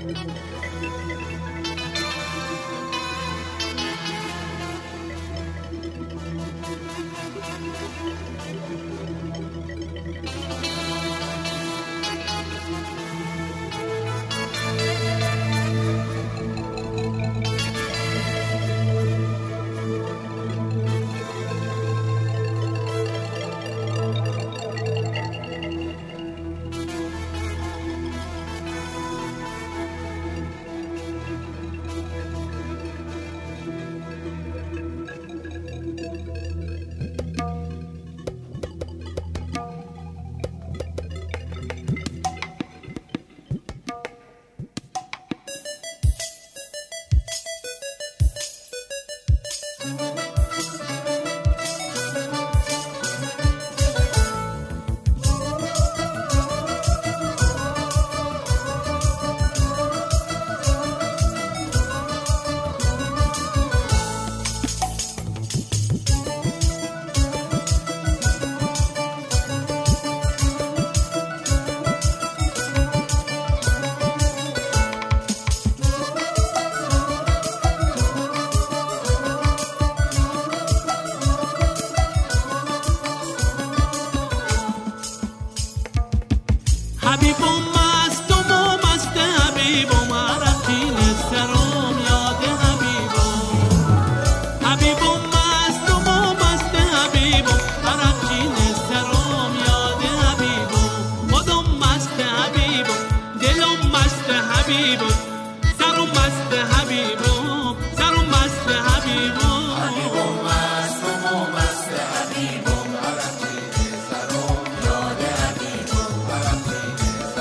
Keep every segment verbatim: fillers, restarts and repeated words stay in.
حبیبم مستم و مست حبیبم عرقین سرم یاد حبیبم حبیبم مستم و مست حبیبم عرقین سرم یاد حبیبم خودم مست حبیبم دلم مست حبیبم سرم مست حبیبم سرم مست حبیبم حبیبم مستم و مست حبیبم عرقین سرم یاد حبیبم عرقین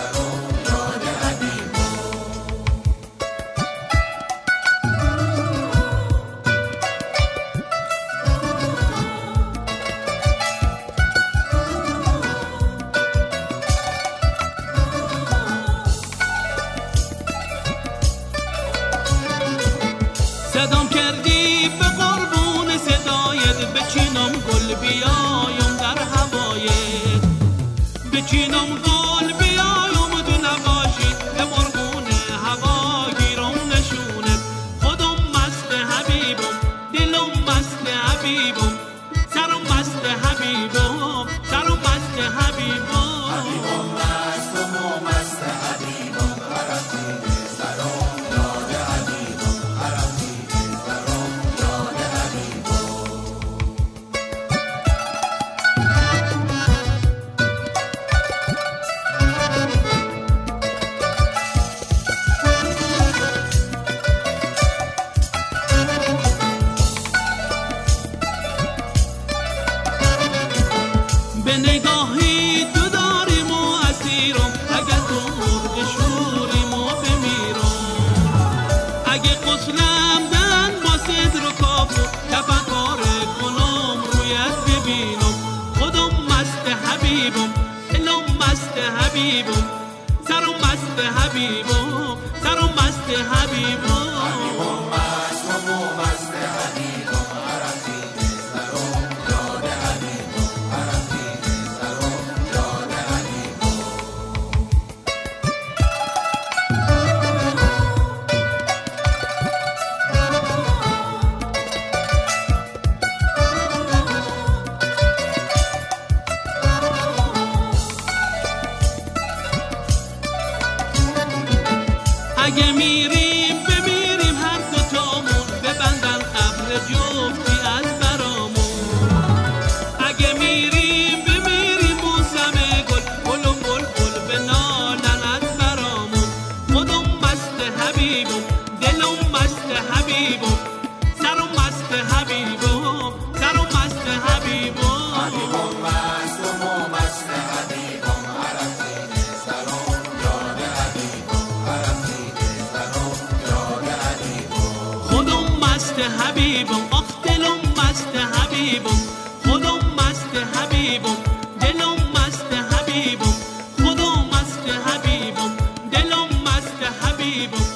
صدام کردی به قربون صدایت بچینم گل بیایم در هوایت بچینم گل بیایم تو نباشی به قربون هوا گیرم نشونت خودم مست حبیبم دلم مست حبیبم سرم مست حبیبم سرم مست حبیبم حبیبم مستم و مست حبیبم عرقین سرم یاد حبیبم عرقین سرم یاد حبیبم به نگاهی تو داریم و اسیرم اگه تو مرد شوریم و بمیرم اگه قسلم دن با صدر و کافو تفکر کنم رویت ببینم خودم مست حبیبم دلم مست حبیبم سرم مست حبیبم سرم مست حبیبم حبیبم مستم و مست حبیبم عرقین سرم یاد حبیبم عرقین سرم یاد حبیبم اگه میریم بمیریم هر دو تامون ببندن قبر جفتی از برامون اگه میریم بمیریم موسم گل گل و گل گل به نالن از برامون خودم مست حبیبم دلم مست حبیبم سرم مست حبیبم سرم مست حبیبم حبیبم مستم و مست حبیبم عرقین سرم یاد حبیبم عرقین سرم یاد حبیبم خودم مست حبیبم آخ دلم مست حبیبم خودم مست حبیبم دلم مست حبیبم خودم مست حبیبم دلم مست حبیبم